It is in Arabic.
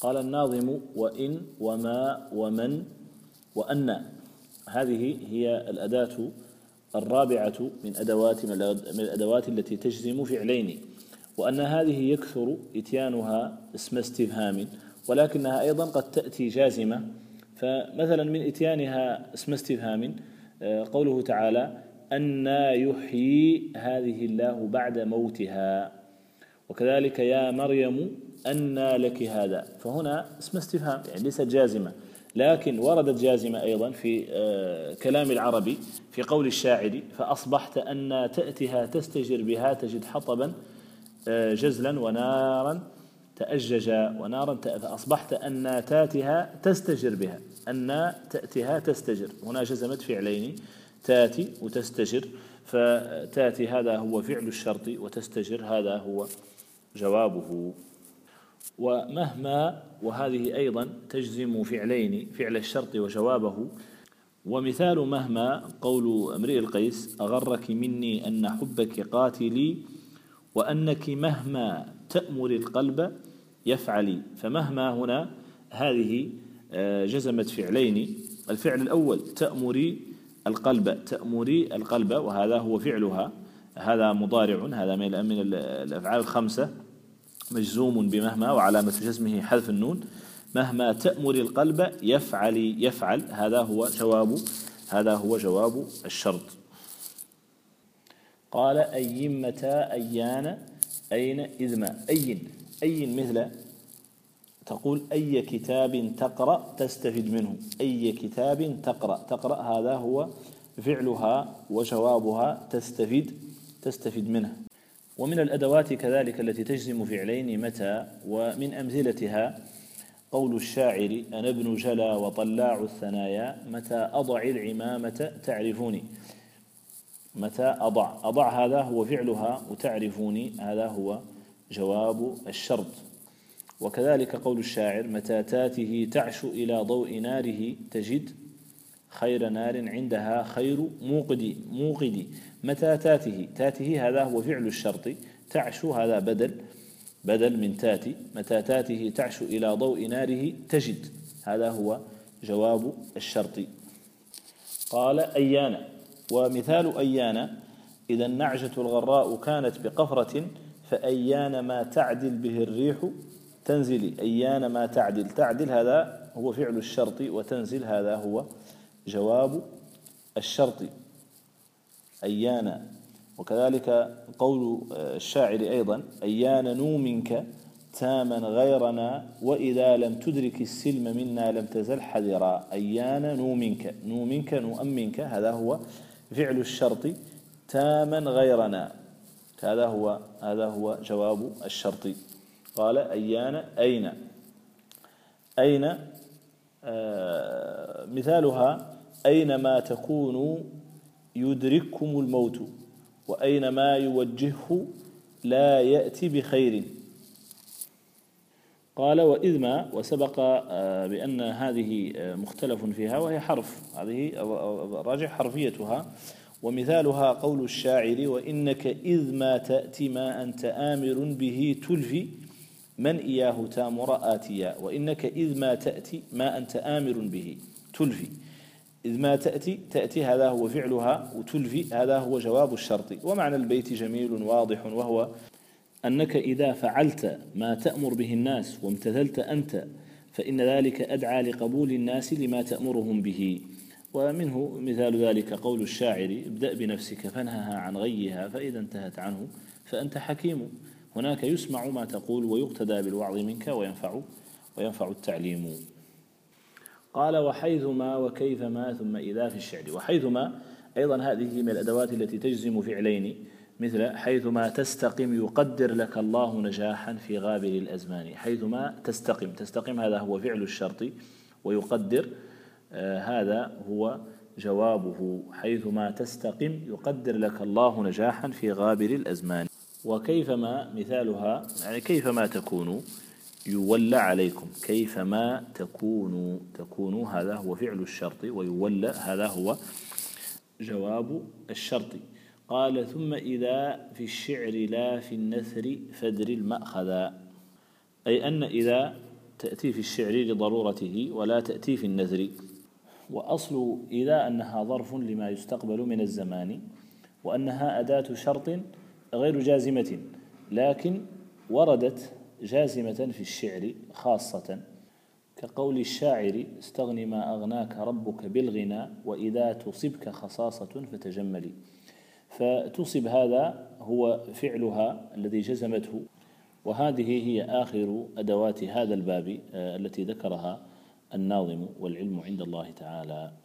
قال الناظم: وإن وما ومن وأن. هذه هي الأداة الرابعة من الأدوات التي تجزم فعلين. وأن هذه يكثر إتيانها اسم استفهام، ولكنها أيضا قد تأتي جازمة. فمثلا من إتيانها اسم استفهام قوله تعالى: أنى يحيي هذه الله بعد موتها. وكذلك: يا مريم أنى لك هذا. فهنا اسم استفهام، يعني ليست جازمة، لكن وردت جازمة أيضا في كلام العربي في قول الشاعر: فأصبحت أن تأتها تستجر بها تجد حطبا جزلا ونارا تأججا ونارا فأصبحت أن تاتها تستجر بها. أن تأتها تستجر، هنا جزمت فعلين: تاتي وتستجر. فتاتي هذا هو فعل الشرط، وتستجر هذا هو جوابه. ومهما، وهذه أيضا تجزم فعلين: فعل الشرط وجوابه. ومثال مهما قول امرئ القيس: أغرك مني أن حبك قاتلي وأنك مهما تأمر القلب يفعلي. فمهما هنا هذه جزمت فعلين: الفعل الأول تأمري القلب، تأمري القلب، وهذا هو فعلها، هذا مضارع، هذا من الأفعال الخمسة، مجزوم بمهما وعلامة جزمه حذف النون. مهما تأمر القلب يفعل، هذا هو جواب الشرط. قال: أين متى أيان أين إذ ما. أين مثل تقول: أي كتاب تقرأ تستفد منه. أي كتاب تقرأ هذا هو فعلها، وجوابها تستفد منه. ومن الأدوات كذلك التي تجزم فعلين متى، ومن أمثلتها قول الشاعر: أنا ابن جلا وطلاع الثنايا متى أضع العمامة تعرفوني. متى أضع هذا هو فعلها، وتعرفوني هذا هو جواب الشرط. وكذلك قول الشاعر: متى تاته تعشو إلى ضوء ناره تجد خير نار عندها خير موقد. متى تاته هذا هو فعل الشرط، تعشو هذا بدل من تاتي. متى تاته تعشو إلى ضوء ناره تجد، هذا هو جواب الشرط. قال: أيان. ومثال أيان: إذا النعجة الغراء كانت بقفرة فأيان ما تعدل به الريح تنزلي. أيان ما تعدل هذا هو فعل الشرط، وتنزل هذا هو جواب الشرط. أيان. وكذلك قول الشاعر أيضا: أيان نومك تاما غيرنا وإذا لم تدرك السلم منا لم تزل حذرا. أيان نومك نؤمنك، هذا هو فعل الشرط، تاما غيرنا، هذا هو جواب الشرط. قال: أيان أين مثالها: أينما تكونوا يدرككم الموت وأينما يوجهه لا يأتي بخير. قال: وإذ ما. وسبق بأن هذه مختلف فيها وهي حرف، هذه راجع حرفيتها. ومثالها قول الشاعر: وإنك إذ ما تأتي ما أنت آمر به تلفي من إياه تامر آتيا. وإنك إذ ما تأتي ما أنت آمر به تلفي. إذ ما تأتي هذا هو فعلها، وتلفي هذا هو جواب الشرط. ومعنى البيت جميل واضح، وهو أنك إذا فعلت ما تأمر به الناس وامتثلت أنت فإن ذلك أدعى لقبول الناس لما تأمرهم به. ومنه مثال ذلك قول الشاعر: ابدأ بنفسك فانهها عن غيها فإذا انتهت عنه فأنت حكيم. هناك يسمع ما تقول ويقتدى بالوعظ منك وينفع التعليم. قال: وحيثما وكيفما ثم إذا في الشعر. وحيثما أيضا هذه من الأدوات التي تجزم فعلين، مثل: حيثما تستقم يقدر لك الله نجاحا في غابر الأزمان. حيثما تستقم هذا هو فعل الشرط، ويقدر هذا هو جوابه. حيثما تستقم يقدر لك الله نجاحا في غابر الأزمان. وكيفما مثالها، يعني كيفما تكونوا يولى عليكم. كيفما تكونوا هذا هو فعل الشرط، ويولى هذا هو جواب الشرط. قال: ثم إذا في الشعر لا في النثر فادر المأخذ. أي أن إذا تأتي في الشعر لضرورته ولا تأتي في النثر. وأصل إذا أنها ظرف لما يستقبل من الزمان، وأنها أداة شرط غير جازمة، لكن وردت جازمة في الشعر خاصة، كقول الشاعر: استغن ما أغناك ربك بالغنى، وإذا تصبك خصاصة فتجملي. فتصب هذا هو فعلها الذي جزمته، وهذه هي آخر أدوات هذا الباب التي ذكرها الناظم، والعلم عند الله تعالى.